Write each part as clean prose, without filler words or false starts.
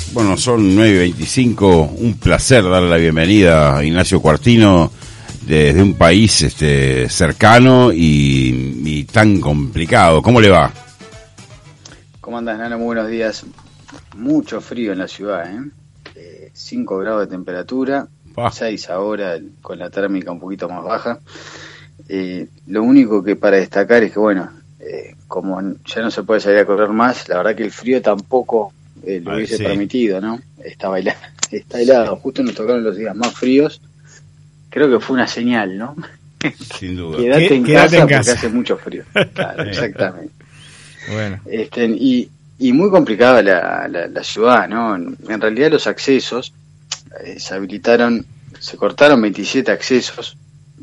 Bueno, son 9:25, un placer darle la bienvenida a Ignacio Cuartino desde un país cercano y tan complicado. ¿Cómo le va? ¿Cómo andas, Nano? Muy buenos días. Mucho frío en la ciudad, 5 grados de temperatura, 6 ahora con la térmica un poquito más baja. Lo único que para destacar es que, bueno, como ya no se puede salir a correr más, la verdad que el frío tampoco lo hubiese permitido, ¿no? Está helado, justo nos tocaron los días más fríos. Creo que fue una señal, ¿no? Sin duda. Quédate en casa porque hace mucho frío. Claro, exactamente. Bueno. Y muy complicada la ciudad, ¿no? En realidad los accesos se cortaron 27 accesos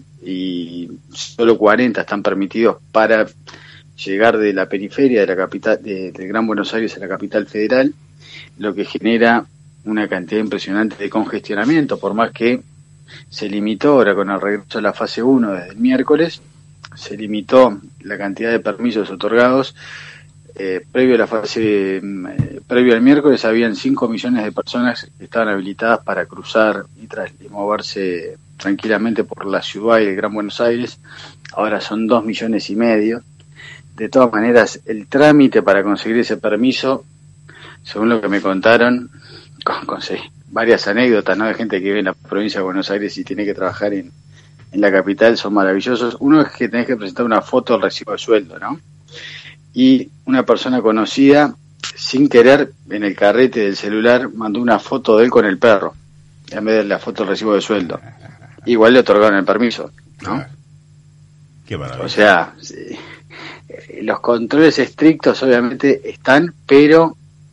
y solo 40 están permitidos para llegar de la periferia de la capital, del Gran Buenos Aires a la capital federal, lo que genera una cantidad impresionante de congestionamiento, por más que se limitó ahora con el regreso a la fase 1 desde el miércoles, se limitó la cantidad de permisos otorgados. Previo al miércoles habían 5 millones de personas que estaban habilitadas para cruzar y moverse tranquilamente por la ciudad y el Gran Buenos Aires. Ahora son 2,5 millones. De todas maneras, el trámite para conseguir ese permiso, según lo que me contaron, conseguí varias anécdotas, ¿no?, de gente que vive en la provincia de Buenos Aires y tiene que trabajar en la capital, son maravillosos. Uno es que tenés que presentar una foto del recibo de sueldo, ¿no? Y una persona conocida, sin querer, en el carrete del celular, mandó una foto de él con el perro, en vez de la foto del recibo de sueldo. Igual le otorgaron el permiso, ¿no? Qué maravilla. O sea, sí, los controles estrictos obviamente están, pero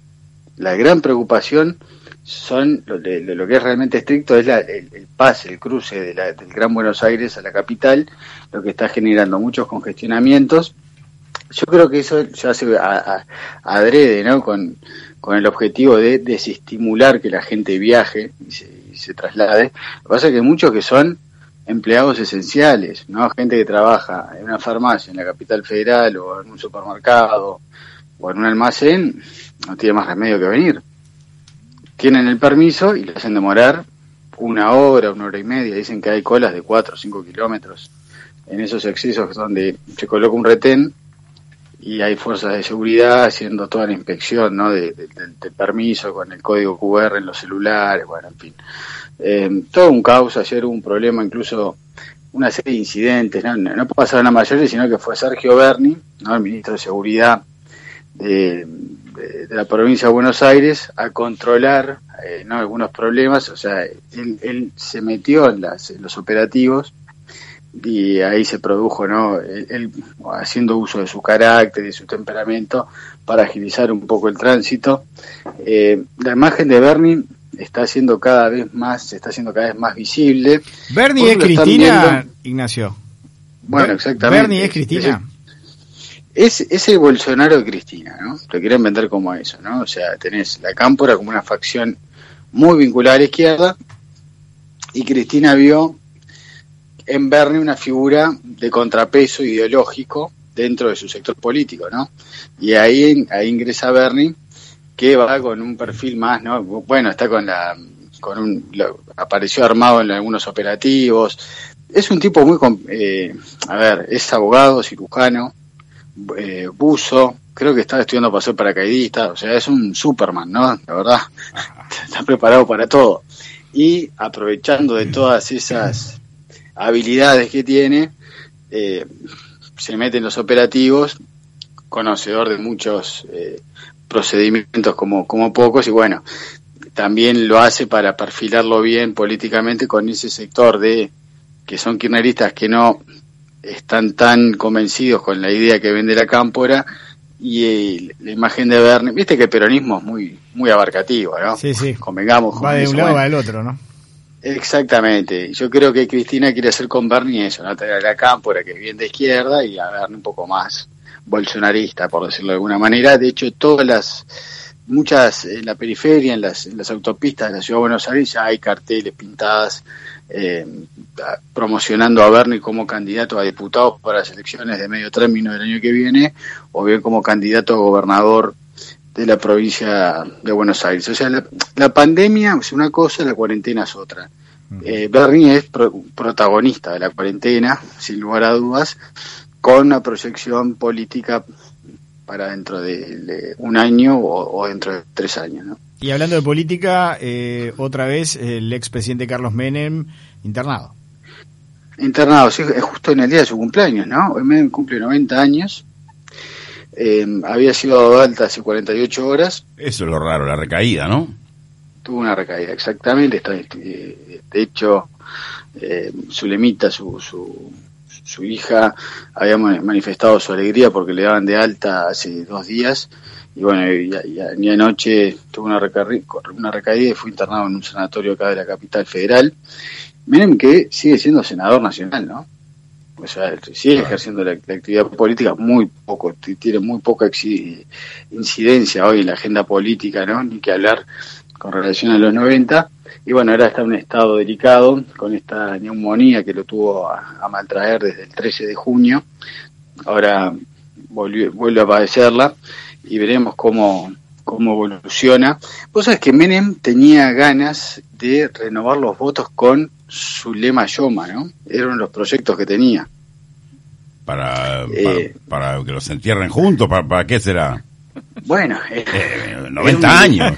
la gran preocupación son lo que es realmente estricto es el pase, el cruce del Gran Buenos Aires a la capital, lo que está generando muchos congestionamientos. Yo creo que eso se hace adrede, ¿no?, con el objetivo de desestimular que la gente viaje y se traslade. Lo que pasa es que muchos que son empleados esenciales, ¿no?, gente que trabaja en una farmacia en la capital federal o en un supermercado o en un almacén, no tiene más remedio que venir. Tienen el permiso y le hacen demorar 1 hora, 1 hora y media. Dicen que hay colas de 4 o 5 kilómetros en esos excesos donde se coloca un retén y hay fuerzas de seguridad haciendo toda la inspección, ¿no?, del permiso con el código QR en los celulares, bueno, en fin. Todo un caos. Ayer hubo un problema, incluso una serie de incidentes, no pasaron a mayores, sino que fue Sergio Berni, ¿no?, el ministro de Seguridad de la provincia de Buenos Aires, a controlar ¿no?, algunos problemas. O sea, él se metió en los operativos y ahí se produjo, ¿no?, él haciendo uso de su carácter y su temperamento para agilizar un poco el tránsito. La imagen de Berni se está haciendo cada vez más visible. ¿Berni es Cristina, Ignacio? Bueno, exactamente. ¿Berni es Cristina? Es el Bolsonaro de Cristina, ¿no? Lo quieren vender como eso, ¿no? O sea, tenés la Cámpora como una facción muy vinculada a la izquierda y Cristina vio en Berni una figura de contrapeso ideológico dentro de su sector político, ¿no? Y ahí ingresa Berni, que va con un perfil más, ¿no? Bueno, está apareció armado en algunos operativos. Es un tipo muy, es abogado, cirujano, buzo, creo que estaba estudiando para ser paracaidista, o sea, es un Superman, ¿no? La verdad, está preparado para todo. Y aprovechando de todas esas habilidades que tiene, se mete en los operativos, conocedor de muchos procedimientos como pocos, y bueno, también lo hace para perfilarlo bien políticamente con ese sector que son kirchneristas que no están tan convencidos con la idea que vende la Cámpora, y la imagen de Berni, viste que el peronismo es muy muy abarcativo, ¿no? Sí. Convengamos. Va de un lado, va del otro, ¿no? Exactamente. Yo creo que Cristina quiere hacer con Berni eso, ¿no? Tener a la Cámpora, que es bien de izquierda, y a Berni un poco más bolsonarista, por decirlo de alguna manera. De hecho, muchas en la periferia, en las autopistas de la Ciudad de Buenos Aires, ya hay carteles pintadas promocionando a Berni como candidato a diputado para las elecciones de medio término del año que viene, o bien como candidato a gobernador de la provincia de Buenos Aires. O sea, la pandemia es una cosa, la cuarentena es otra. Bernie es protagonista de la cuarentena, sin lugar a dudas, con una proyección política para dentro de un año o dentro de 3 años, ¿no? Y hablando de política, otra vez el expresidente Carlos Menem internado. Internado, sí, es justo en el día de su cumpleaños, ¿no? Hoy Menem cumple 90 años. Había sido dado de alta hace 48 horas. Eso es lo raro, la recaída, ¿no? Tuvo una recaída, exactamente. De hecho, Zulemita, su hija, había manifestado su alegría porque le daban de alta hace 2 días. Y bueno, y anoche tuvo una recaída y fue internado en un sanatorio acá de la capital federal. Miren que sigue siendo senador nacional, ¿no? O sea, sigue ejerciendo la actividad política muy poco, tiene muy poca incidencia hoy en la agenda política, ¿no? Ni que hablar con relación a los 90. Y bueno, ahora está en un estado delicado con esta neumonía que lo tuvo a maltraer desde el 13 de junio. Ahora vuelve a padecerla y veremos cómo evoluciona. Vos sabés que Menem tenía ganas de renovar los votos con Zulema Yoma, ¿no? Era uno de los proyectos que tenía. Para que los entierren juntos, ¿para qué será? Bueno, 90 años.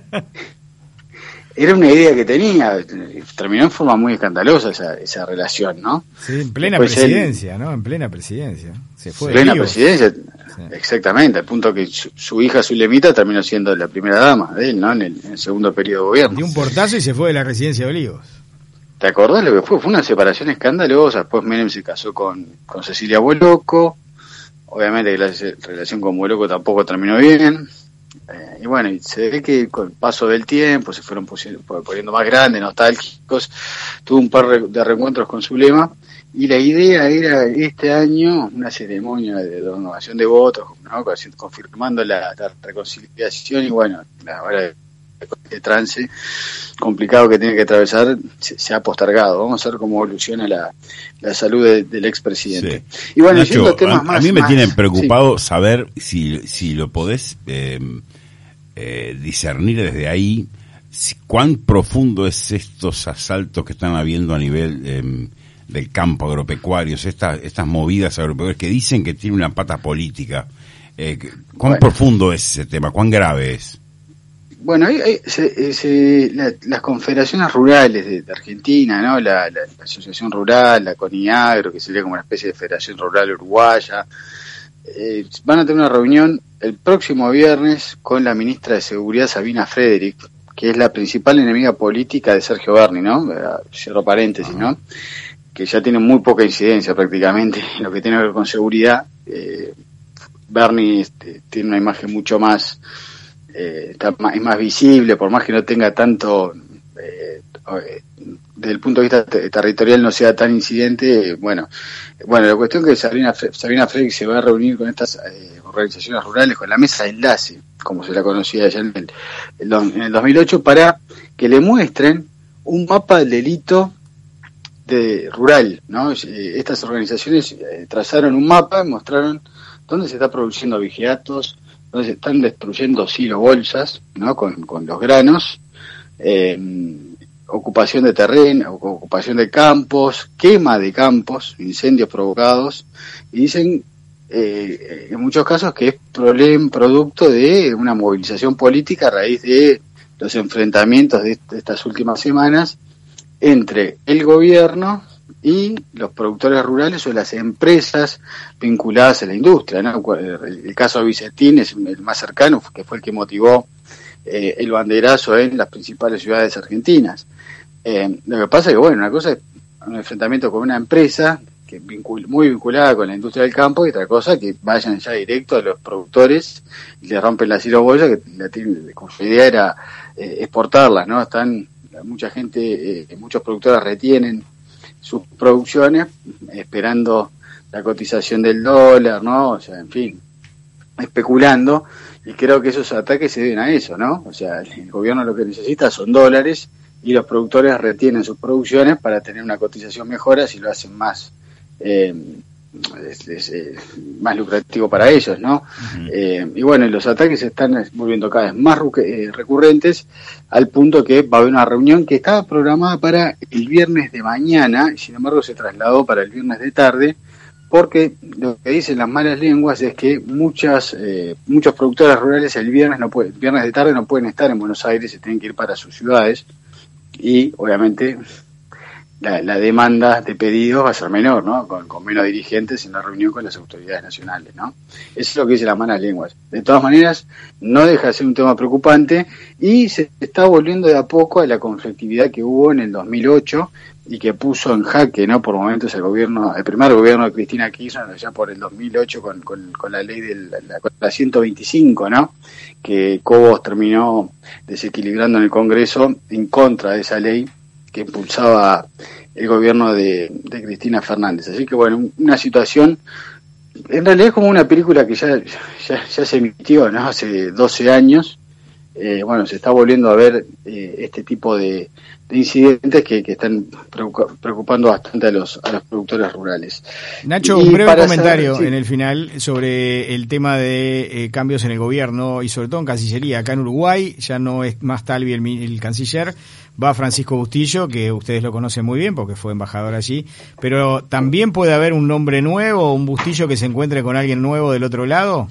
Era una idea que tenía, terminó en forma muy escandalosa esa relación, ¿no? Sí, en plena Después presidencia, ¿no? En plena presidencia. Se fue. En plena presidencia, sí. Exactamente, al punto que su hija Zulemita terminó siendo la primera dama de él, ¿no? En el segundo periodo de gobierno. Dio un portazo y se fue de la residencia de Olivos. ¿Te acordás lo que fue? Fue una separación escandalosa. Después Menem se casó con Cecilia Boloco. Obviamente que la relación con Boloco tampoco terminó bien. Y bueno, y se ve que con el paso del tiempo se fueron poniendo más grandes, nostálgicos. Tuvo un par de reencuentros con Zulema. Y la idea era este año una ceremonia de renovación de votos, ¿no? Confirmando la reconciliación. Y bueno, ahora este trance complicado que tiene que atravesar se ha postergado. Vamos a ver cómo evoluciona la salud del expresidente. Sí. Y bueno, Nacho, temas a mí me tiene preocupado saber si lo podés discernir desde ahí, cuán profundo es estos asaltos que están habiendo a nivel del campo agropecuario, estas movidas agropecuarias que dicen que tiene una pata política. ¿Cuán profundo es ese tema? ¿Cuán grave es? Bueno, las confederaciones rurales de Argentina, ¿no? La Asociación Rural, la CONIAGRO, que sería como una especie de Federación Rural Uruguaya, van a tener una reunión el próximo viernes con la ministra de Seguridad, Sabina Frederick, que es la principal enemiga política de Sergio Berni, ¿no? Cierro paréntesis, ¿no? Que ya tiene muy poca incidencia prácticamente en lo que tiene que ver con seguridad. Berni tiene una imagen mucho más... es más visible, por más que no tenga tanto, desde el punto de vista territorial no sea tan incidente. Bueno, la cuestión es que Sabina Frederick se va a reunir con estas organizaciones rurales, con la mesa de enlace, como se la conocía ya en el 2008, para que le muestren un mapa del delito rural, ¿no? Estas organizaciones trazaron un mapa, mostraron dónde se está produciendo vigiatos, donde se están destruyendo silobolsas, ¿no? Con los granos, ocupación de terreno, ocupación de campos, quema de campos, incendios provocados, y dicen en muchos casos que es producto de una movilización política a raíz de los enfrentamientos de estas últimas semanas entre el gobierno y los productores rurales o las empresas vinculadas a la industria, ¿no? El caso de Vicentín es el más cercano, que fue el que motivó el banderazo en las principales ciudades argentinas. Lo que pasa es que, bueno, una cosa es un enfrentamiento con una empresa que muy vinculada con la industria del campo, y otra cosa que vayan ya directo a los productores y le rompen la siloboya, que como su idea era exportarlas, ¿no? Mucha gente, muchos productores retienen sus producciones esperando la cotización del dólar, ¿no? O sea, en fin, especulando, y creo que esos ataques se deben a eso, ¿no? O sea, el gobierno lo que necesita son dólares y los productores retienen sus producciones para tener una cotización mejor, así lo hacen más es más lucrativo para ellos, ¿no? Uh-huh. Y bueno, los ataques se están volviendo cada vez más recurrentes, al punto que va a haber una reunión que estaba programada para el viernes de mañana, y sin embargo se trasladó para el viernes de tarde, porque lo que dicen las malas lenguas es que muchos productores rurales el viernes de tarde no pueden estar en Buenos Aires, se tienen que ir para sus ciudades, y obviamente la demanda de pedidos va a ser menor, ¿no? Con menos dirigentes en la reunión con las autoridades nacionales, ¿no? Eso es lo que dicen las malas lenguas. De todas maneras, no deja de ser un tema preocupante y se está volviendo de a poco a la conflictividad que hubo en el 2008 y que puso en jaque, ¿no? Por momentos el primer gobierno de Cristina Kirchner, ya por el 2008 con la ley de la 125, ¿no? Que Cobos terminó desequilibrando en el Congreso en contra de esa ley que impulsaba el gobierno de Cristina Fernández. Así que bueno, una situación, en realidad es como una película que ya se emitió, ¿no? Hace 12 años. Bueno, se está volviendo a ver este tipo de incidentes que están preocupando bastante a los productores rurales. Nacho, un breve comentario en el final sobre el tema de cambios en el gobierno y sobre todo en Cancillería. Acá en Uruguay ya no es más Talvi el canciller, va Francisco Bustillo, que ustedes lo conocen muy bien porque fue embajador allí, pero también puede haber un nombre nuevo, un Bustillo que se encuentre con alguien nuevo del otro lado.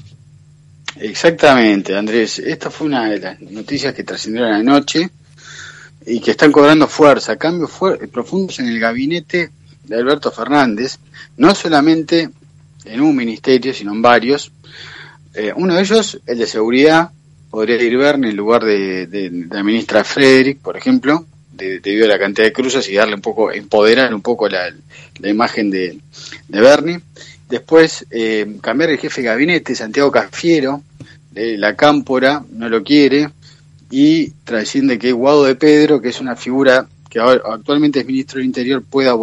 Exactamente, Andrés. Esta fue una de las noticias que trascendieron anoche y que están cobrando fuerza, cambios profundos en el gabinete de Alberto Fernández, no solamente en un ministerio, sino en varios. Uno de ellos, el de seguridad, podría ir Berni en lugar de la ministra Frederick, por ejemplo, debido a la cantidad de cruces y empoderar un poco la imagen de Berni. Después, cambiar el jefe de gabinete, Santiago Cafiero, de la Cámpora, no lo quiere, y trasciende que Guado de Pedro, que es una figura que actualmente es ministro del Interior, pueda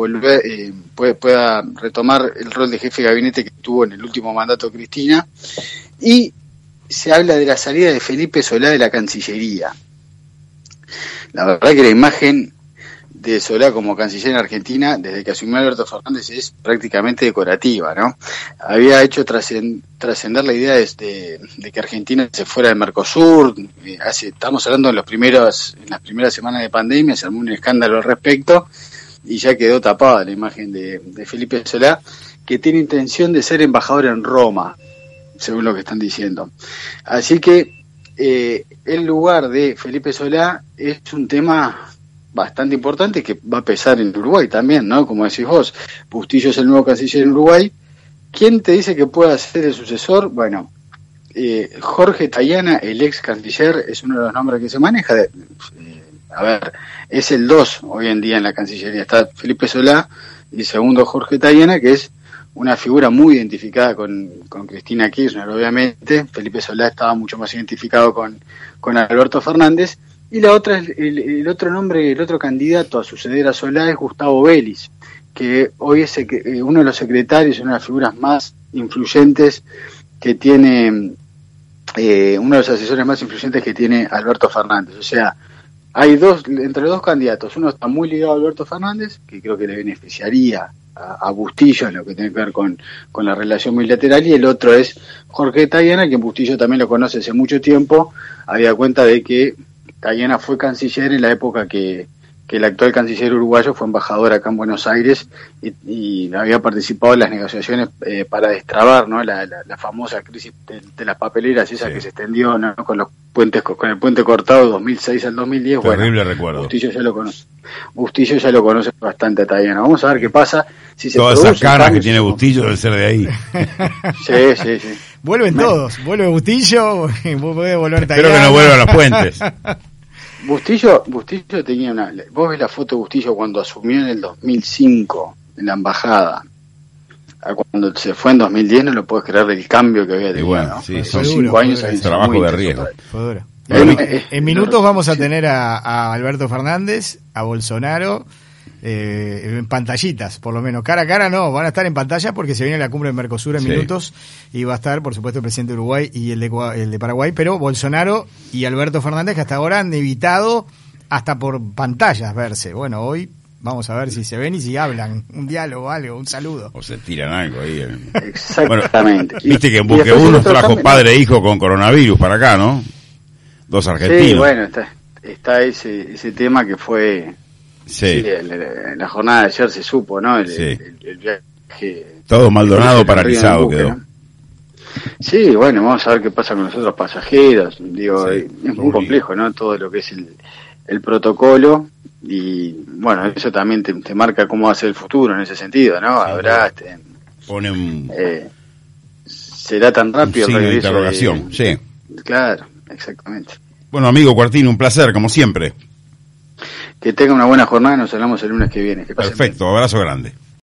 retomar el rol de jefe de gabinete que tuvo en el último mandato de Cristina, y se habla de la salida de Felipe Solá de la Cancillería. La verdad que la imagen de Solá como canciller en Argentina, desde que asumió Alberto Fernández, es prácticamente decorativa, ¿no? Había hecho trascender la idea de que Argentina se fuera del Mercosur. Estamos hablando en las primeras semanas de pandemia, se armó un escándalo al respecto y ya quedó tapada la imagen de Felipe Solá, que tiene intención de ser embajador en Roma, según lo que están diciendo. Así que el lugar de Felipe Solá es un tema bastante importante que va a pesar en Uruguay también, ¿no? Como decís vos, Bustillo es el nuevo canciller en Uruguay. ¿Quién te dice que pueda ser el sucesor? Bueno, Jorge Tayana, el ex canciller, es uno de los nombres que se maneja. Es el 2 hoy en día en la Cancillería. Está Felipe Solá y segundo Jorge Tayana, que es una figura muy identificada con Cristina Kirchner, obviamente. Felipe Solá estaba mucho más identificado con Alberto Fernández. Y la otra, el otro nombre, el otro candidato a suceder a Solá es Gustavo Vélez, que hoy es uno de los secretarios, una de las figuras más influyentes que tiene, uno de los asesores más influyentes que tiene Alberto Fernández. O sea, hay entre los dos candidatos, uno está muy ligado a Alberto Fernández, que creo que le beneficiaría a Bustillo en lo que tiene que ver con la relación bilateral, y el otro es Jorge Tayana, que Bustillo también lo conoce hace mucho tiempo, había cuenta de que Tayana fue canciller en la época que el actual canciller uruguayo fue embajador acá en Buenos Aires y había participado en las negociaciones para destrabar, ¿no? la famosa crisis de las papeleras, esa que se extendió, ¿no? con el puente cortado de 2006 al 2010. Terrible recuerdo. Bustillo ya lo conoce bastante a Tayana. Vamos a ver qué pasa. Si se todas esas canas que tiene Bustillo deben ser de ahí. Sí. Vuelven todos. Vuelve Bustillo, puede volver Tayana. Espero que no vuelva a los puentes. Bustillo tenía vos ves la foto de Bustillo cuando asumió en el 2005 en la embajada. Cuando se fue en 2010 no lo puedes creer del cambio que había tenido. Bueno, ¿no? sí, son 5 años de trabajo de riesgo. Fue duro. En minutos vamos a tener a Alberto Fernández, a Bolsonaro, en pantallitas, por lo menos. Cara a cara no, van a estar en pantalla porque se viene la cumbre del Mercosur en minutos y va a estar, por supuesto, el presidente de Uruguay y el de Paraguay, pero Bolsonaro y Alberto Fernández, que hasta ahora han evitado hasta por pantallas verse. Bueno, hoy Vamos a ver si se ven y si hablan, un diálogo, algo, un saludo. O se tiran algo ahí. Exactamente. Bueno, viste que en Buque 1 trajo padre e hijo con coronavirus para acá, ¿no? 2 argentinos. Sí, bueno, está ese tema que fue... Sí. La jornada de ayer se supo, ¿no? Sí. El viaje... Todo Maldonado paralizado quedó. ¿no? Sí, bueno, vamos a ver qué pasa con los otros pasajeros. Digo, Sí, es muy complejo, ¿no? Todo lo que es el protocolo, y bueno, eso también te marca cómo va a ser el futuro en ese sentido, ¿no? Sí, Habrá... Pone un... será tan rápido signo el de regreso interrogación, sí. Claro, exactamente. Bueno, amigo Cuartino, un placer, como siempre. Que tenga una buena jornada, nos hablamos el lunes que viene. Que pasen bien. Perfecto, abrazo grande.